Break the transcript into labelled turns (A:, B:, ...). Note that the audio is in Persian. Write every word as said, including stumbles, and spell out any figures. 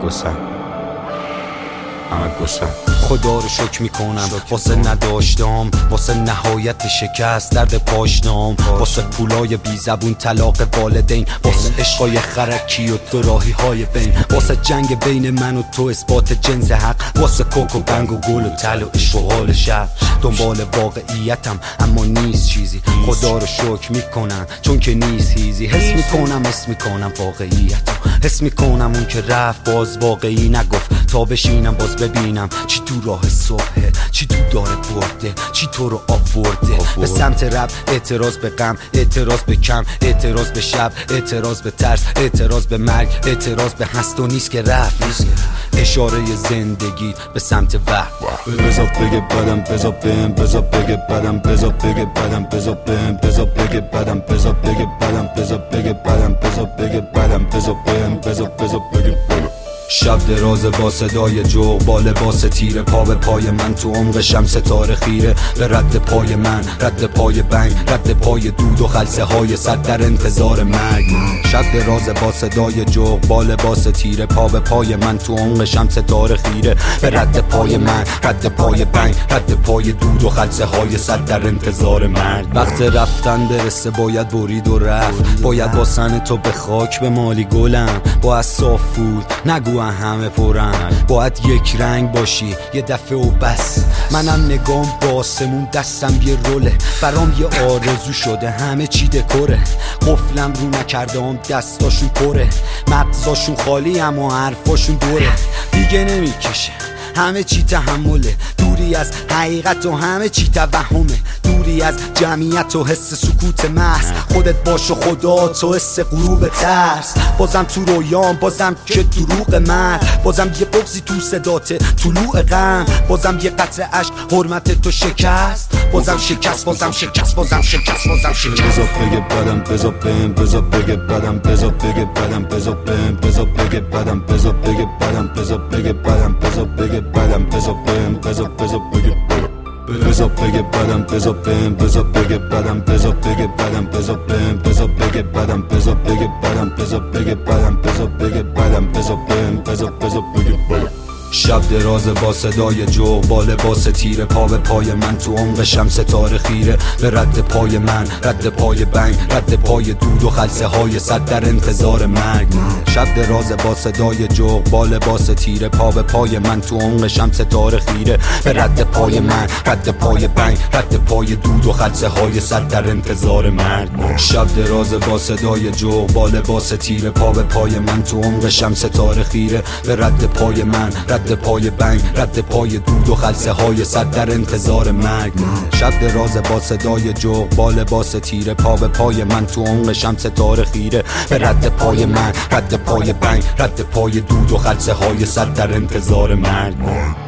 A: گسن همه گسن. خدا رو شکر میکنم واسه نداشتم، واسه نهایت شکست درد پاشنام، واسه پولای بی زبون طلاق والدین، واسه عشقای خرکی و دوراهی های بین، واسه جنگ بین من و تو اثبات جنس حق، واسه کوک و بنگ و گل و تل و عشق و حال شب. دنبال واقعیتم اما نیست چیزی، خدا رو شکر میکنم چون که نیست هیزی. حس میکنم حس میکنم واقعیتم، حس میکنم اون که رفت باز واقعی نگفت، تا بشینم باز ببینم چی تو راه صبحه، چی تو داره برده، چی تو رو آورده به سمت رب. اعتراض به غم، اعتراض به کم، اعتراض به شب، اعتراض به ترس، اعتراض به مرگ، اعتراض به هست و نیست که رفت. اشاره زندگی به سمت وقت.
B: بذار بگه بدم، بذار بهم، بذار بگه بدم، بذار بگه بدم، بذار بهم، بذار بگه بدم، بذار بگه بدم، بذار بگه بدم، بذار بگه بدم، بذار بهم، بذار بذار بگه بدم.
A: شب دراز با صدای جوق، با لباس تیره، پا به پای من تو عمق شمس ستاره خیره، به رد پای من، رد پای بنگ، رد پای دود و خلسه های صد در انتظار مرگ. شب دراز با صدای جوق، با لباس تیره، پا به پای من تو عمق شمس ستاره خیره، به رد پای من، رد پای بنگ، رد پای دود و خلسه های صد در انتظار مرگ. وقت رفتن برسه باید برید و رفت، باید با سن تو به خاک به مالی گلم، با صاف بود نگو همه پرن، باید یک رنگ باشی یه دفعه و بس. منم نگام با آسمون، دستم یه روله، برام یه آرزو شده همه چی دکوره. قفلم رو نکردم دستاشون پره، مغزاشون خالی اما حرفاشون دوره. دیگه نمیکشه همه چی تحمله، دوری از حقیقت و همه چی توهمه، دوری از جمعیت و حس سکوت محض. خودت باش و خدا تو حس غروب ترس، بازم تو رویام، بازم که دروغ من، بازم یه بغضی تو صدات طلوع غم، بازم یه قطره عشق حرمت تو شکست، بازم شکست، بازم شکست، بازم شکست، بازم شکست.
B: بذار بگه بدم، بذار بهم، بذار بگه بدم، بذار بگه بدم، بذار بهم، بذار بگه بدم، بذار بگه بدم، بذار بگه بدم، بذار بگه بدم، بذار بهم، بذار بذار بگه بدم. بذار بگه بدم، بذار بهم، بذار بگه بدم، بذار بگه بدم، بذار بهم، بذار بگه بدم، بذار بگه بدم، بذار بگه بدم، بذار بگه بدم، بذار بهم، بذار بذار بگه بدم.
A: شب دراز با صدای جوق، با لباس تیره، پا به پای من تو عمق شمس ستاره خیره، به رد پای من، رد پای بنگ، رد پای دود و خلسه های صد در انتظار مرگ. شب دراز با صدای جوق، با لباس تیره، پا به پای من تو عمق شمس ستاره خیره، به رد پای من، رد پای بنگ، رد پای دود و خلسه های صد در انتظار مرگ. شب دراز با صدای جوق، با لباس تیره، پا به پای من تو عمق شمس ستاره خیره، به رد پای من، رد پای بنگ، رد پای دود و خلسه های صد در انتظار مرگ. شب دراز با صدای جوق، با لباس تیره، پا به پای من تو عمق شمس ستاره خیره، به رد پای من، رد پای بنگ، رد پای دود و خلسه های صد در انتظار مرگ.